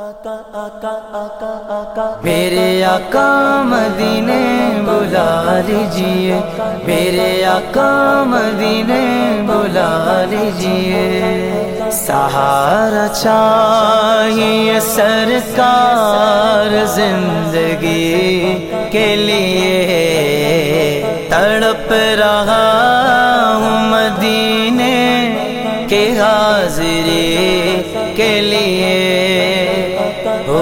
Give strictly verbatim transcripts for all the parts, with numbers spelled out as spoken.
میرے آقا مدینے بلا لیجئے، میرے آقا مدینے بلا لیجئے، سہارا چاہیے سرکار زندگی کے لیے، تڑپ رہا ہوں مدینے کے حاضری کے لیے، او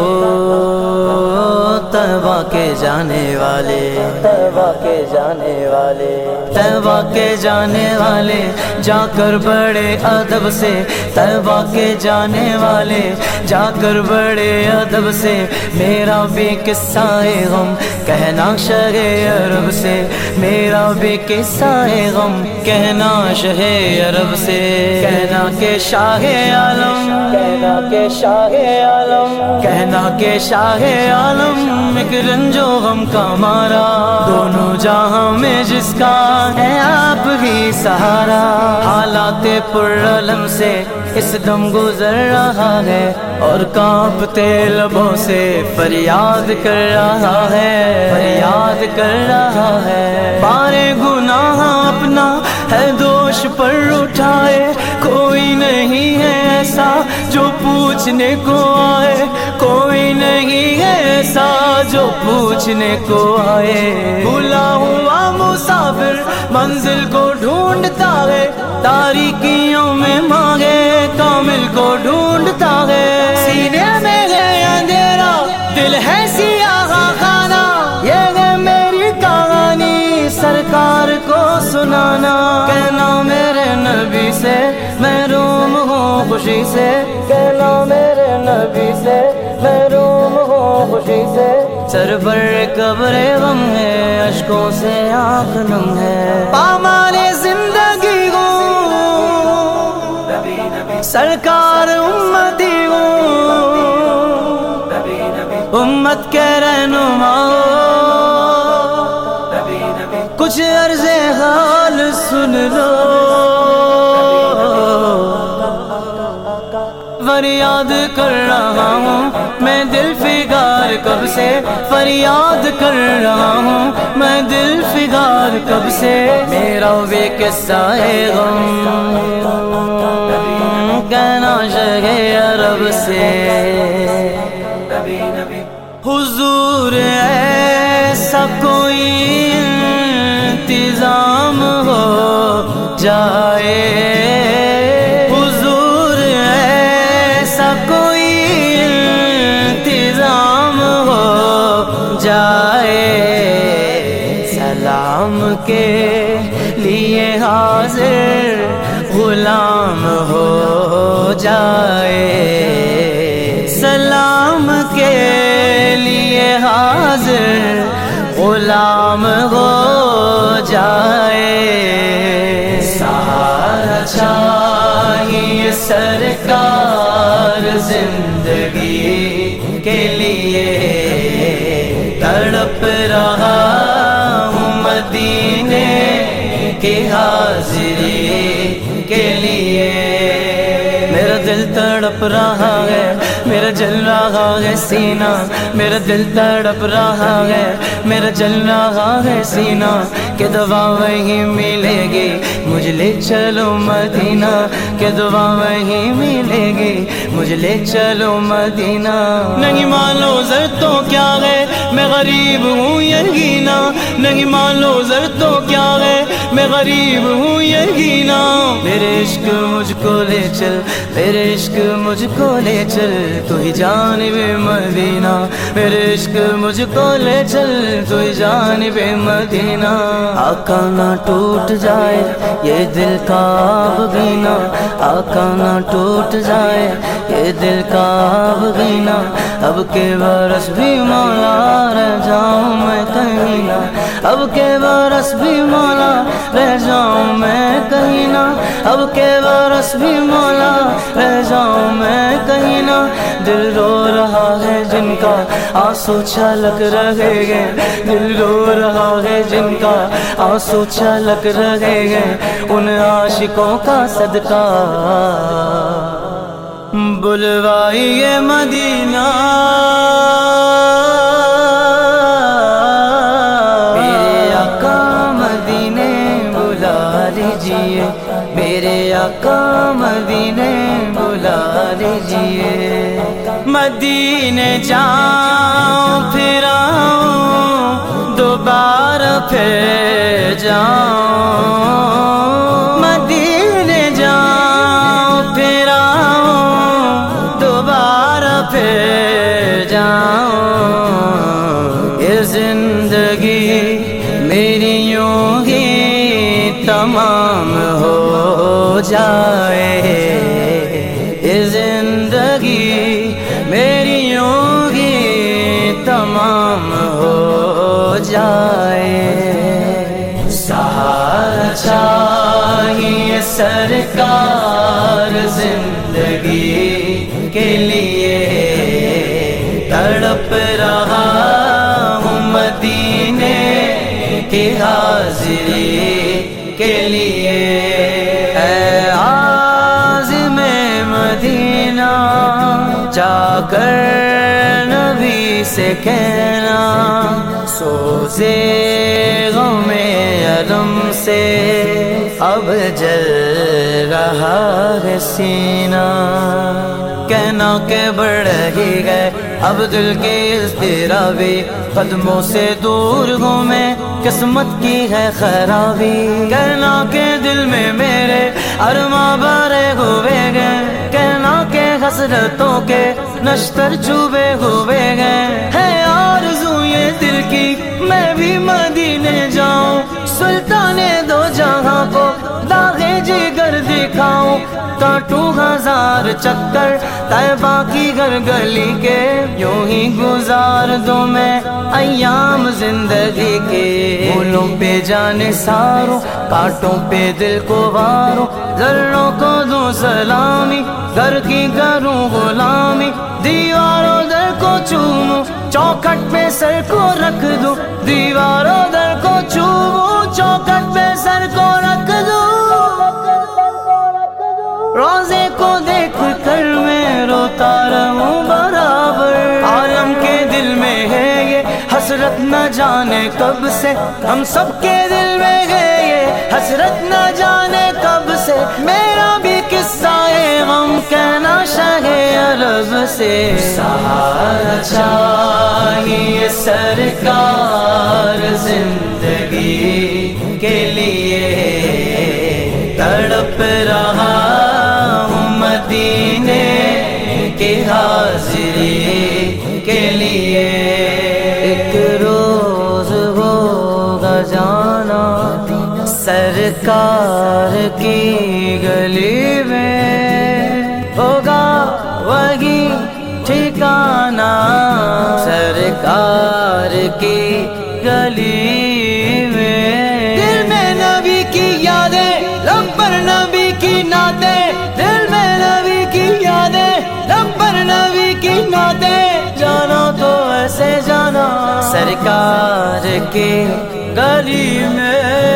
طیبہ کے جانے والے، طیبہ کے جانے والے، طیبہ کے جانے والے، جا کر بڑے ادب سے، طیبہ کے جانے والے، جا کر بڑے ادب سے، میرا بھی قصہ غم کہنا شہ عرب سے، میرا بھی قصہ غم کہنا شہ عرب سے، کہنا کہ شاہ عالم، کہنا کہ شاہ عالم، کہنا کہ شاہ عالم ایک رنج و غم کا مارا، دونوں جہاں میں جس کا ہے آپ ہی سہارا، حالات پرعلم سے اس دم گزر رہا ہے، اور کانپتے لبوں سے فریاد کر رہا ہے، فریاد کر رہا ہے، بارے گناہ اپنا ہے دوش پر اٹھائے، کوئی نہیں ہے ایسا جو پوچھنے کو آئے، کوئی نہیں ہے ایسا جو پوچھنے کو آئے، بھولا ہوا مسافر منزل کو ڈھونڈتا ہے، تاریکیوں میں مانگے کامل کو ڈھونڈتا ہے، سینے میں ہے اندھیرا دل ہے سیاہ خانہ، یہ ہے میری کہانی سرکار کو سنانا، کہنا میرے نبی سے محروم ہوں خوشی سے، کہنا میرے نبی سے محروم ہوں خوشی سے، سر پر قبر غم ہے اشکوں سے آنکھ نم ہے، پامال زندگی ہوں سرکار امتی ہوں، امت کے رہنما کچھ عرض حال سن لو، فریاد کر رہا ہوں میں دل فگار کب سے، فریاد کر رہا ہوں میں دل فگار کب سے، میرا بھی قصہ غم کہنا شہ عرب سے، حضور ایسا کوئی انتظام ہو جائے، حضور ایسا کوئی انتظام ہو جائے، سلام کے لیے حاضر غلام ہو جائے، سلام کے لیے حاضر غلام ہو جائے، سہارا چاہیے سرکار زندگی کے لیے، تڑپ رہا ہوں مدینے کی حاضری کے لیے، میرا دل تڑپ رہا ہے، میرا جل رہا ہے سینہ، میرا دل تڑپ رہا ہے، میرا جل رہا ہے سینہ، کہ دعا وہیں ملے گی مجھ لے چلو مدینہ، کہ دعا وہیں ملے گی مجھ لے چلو مدینہ، نہیں مانو زر تو کیا ہے میں غریب ہوں یقینا، نہیں مانو زر تو کیا ہے میں غریب ہوں یقینا، میرے عشق مجھ کو لے چل، میرے عشق مجھ کو لے چل تو ہی جانب مدینہ، میرے عشق مجھ کو لے چل تو ہی جانب مدینہ، آقا نہ ٹوٹ جائے یہ دل کا بگینا، آقا نہ ٹوٹ جائے یہ دل کا بگینا، اب کے برس بھی مولا رہ جاؤں میں کہیں نہ، اب کے برس بھی مولا رہ جاؤں میں کہیں نہ، اب کے برس بھی مولا رہ جاؤں میں کہیں نہ، دل رو رہا ہے جن کا آنسو چھلک رہے ہیں، دل رو رہا ہے جن کا آنسو چھلک رہے ہیں، ان عاشقوں کا صدقہ بلوائیے مدینہ میرے آقا مدینے بلا لیجئے، میرے آقا مدینے بلا لیجئے۔ مدینے جاؤں پھر آؤں دوبارہ پھر جاؤں، مدینے جاؤں پھر آؤں دوبارہ پھر جاؤں۔ یہ زندگی میری یوں ہی تمام ہو جائے، یہ زندگی میری یوں ہی تمام ہو جائے۔ سہارا چاہیے سرکار زندگی کے لیے، تڑپ رہا ہوں مدینے کی حاضری کے لیے۔ اے عازم مدینہ جا کر نبی سے کہنا، سوزے غم علم سے اب جل رہا ہے سینہ۔ کہنا کہ بڑھ ہی گئے اب دل کے اضطرابی، قدموں سے دور ہوں میں قسمت کی ہے خرابی۔ کہنا کہ دل میں میرے ارماں بھرے ہوئے گئے، کہنا کہ حسرتوں کے نشتر چوبے ہوئے گئے۔ ہے آرزو یہ دل کی میں بھی مدینے جاؤں، سلطان دو جہاں کو داغے جگر دکھاؤں۔ کاٹوں ہزار چکر طیبہ کی گھر گلی کے، یوں ہی گزار دوں میں ایام زندگی کے۔ پھولوں پہ جانے ساروں، کانٹوں پہ دل کو واروں، ذروں کو دوں سلامی، گھر کی کروں غلامی۔ دیواروں در کو چوموں، چوکھٹ پہ سر کو رکھ دوں، دیواروں در کو چوموں، چوکھٹ پہ سر کو رکھ دوں۔ روزے کو دیکھ کر میں روتا رہوں برابر، عالم کے دل میں ہے یہ حسرت نہ جانے کب سے، ہم سب کے دل میں ہے یہ حسرت نہ جانے کب سے۔ میرا بھی قصہ ہے غم کہنا شاہ عرب سے۔ سہارا چاہیے سرکار زندگی کے لیے، تڑپ رہا مدینے کی حاضری کے لیے۔ ایک روز ہوگا جانا سرکار کی گلی میں، ہوگا وہی ٹھکانہ سرکار کی گلی میں۔ دل میں نبی کی یادیں، لب پر نبی کی نعتیں، نبی کی نعتیں، جانا تو ایسے جانا سرکار کی گلی میں۔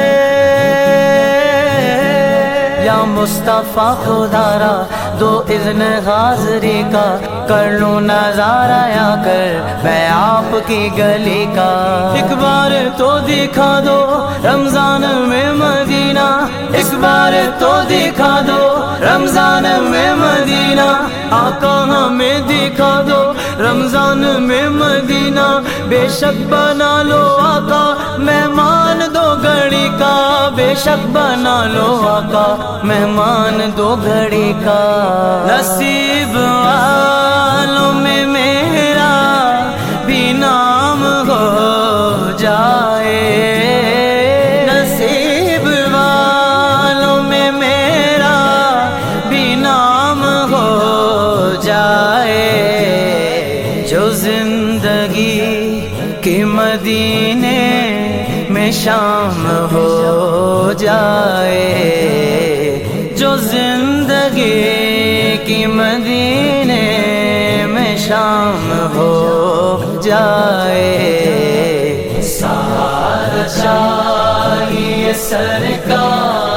یا مصطفیٰ خدا را دو اذن حاضری کا، کر لوں نظارہ یا کر میں آپ کی گلی کا۔ ایک بار تو دکھا دو رمضان میں مدینہ، ایک بار تو دکھا دو رمضان میں مدینہ، آقا ہمیں دکھا دو رمضان میں مدینہ۔ بے شک بنا لو آقا مہمان دو گھڑی کا، بے شک بنا لو آقا مہمان دو گھڑی کا۔ نصیب والوں میں میرا بھی نام ہو جائے، نصیب والوں میں میرا بھی نام ہو جائے، جو زندگی کی مدینے میں شام ہو جائے، جو زندگی کی مدینے میں شام ہو جائے۔ سہارا چاہیے سرکار